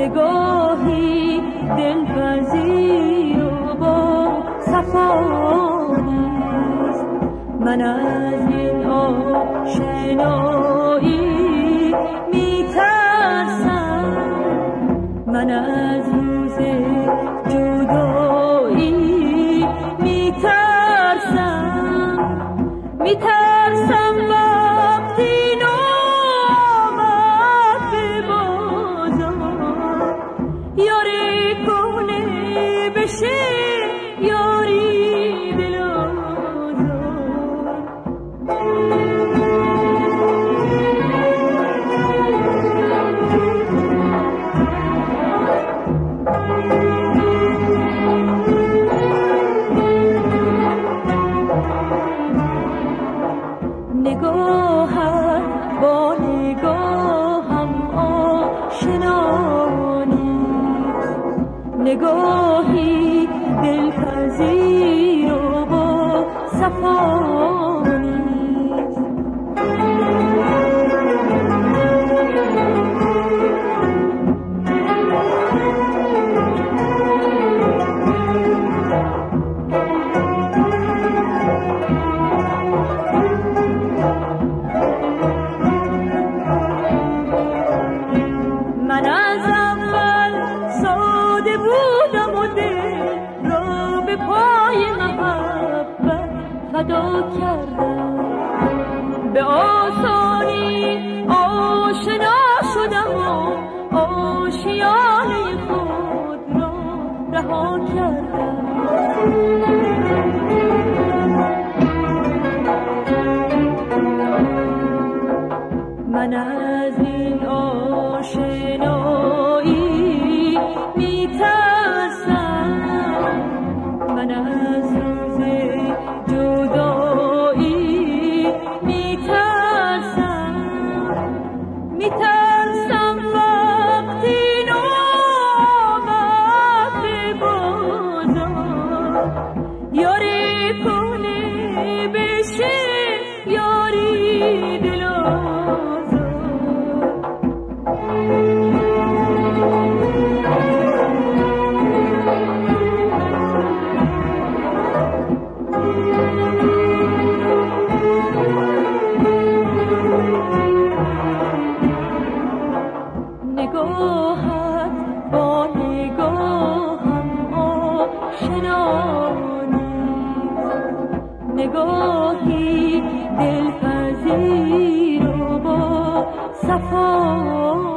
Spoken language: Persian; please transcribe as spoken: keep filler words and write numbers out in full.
نگاهی دلپذیر و با صفانیست. من از این آشنایی میترسم، من از روز جدایی میترسم، میترسم وقتی نامد به بازار یاری کنه بشه یاری دلازار. نگاهت با نگاهم آشنا نیست، نگاهی دلپذیر و با صفا نیست. من از اول ساده بودم و دل را به پای محبت فدا کردم، به آسانی آشنا شدم و آشیانه خود را رها کردم. من از این آشنایی میترسم، من از روز جدایی میترسم، میترسم وقتی نامد به بازار یاری کنه بشه یاری دلازار. نگاهت با نگاهم آشنا نیست، نگاهی دلپذیر و با صفا